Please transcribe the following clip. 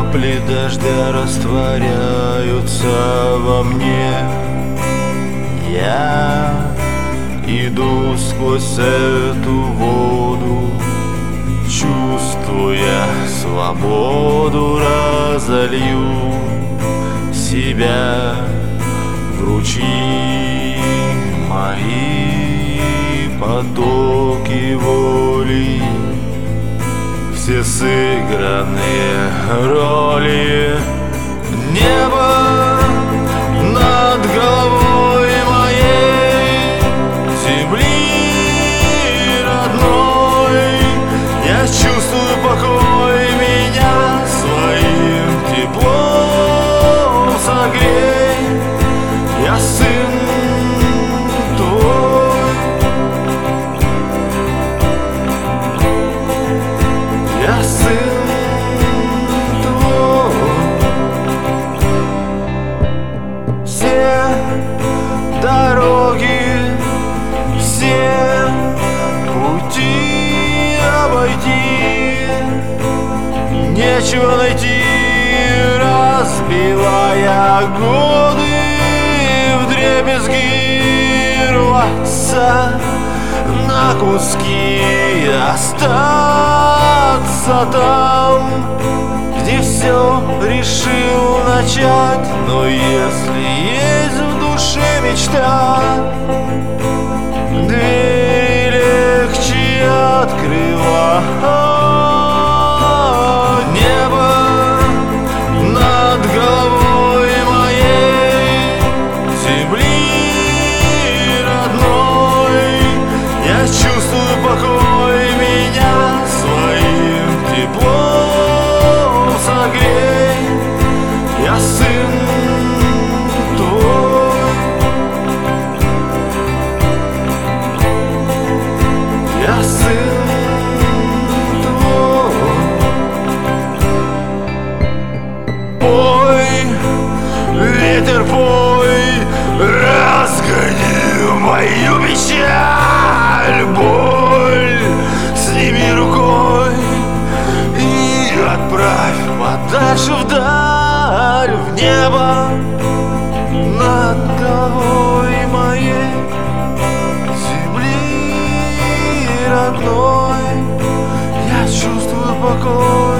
Капли дождя растворяются во мне. Я иду сквозь эту воду, чувствуя свободу, разолью себя в ручьи мои, потоки воли, все сыгранные роли. Небо над головой моей, земли родной, я чувствую покой, меня своим теплом согрей. Я сын твой, я сын твой. Все дороги, все пути обойти, нечего найти, разбивая годы вдребезги, рваться на куски, остаться там, где все решил начать. Но если есть в душе мечта, двери легче открывать. Небо над головой моей, земли родной, я чувствую покой, меня своим теплом согрей. Я сын твой, я сын твой. Пой, ветер, пой, разгони мою печаль, боль сними рукой и отправь подальше вдаль, в небо над головой моей, земли родной, я чувствую покой.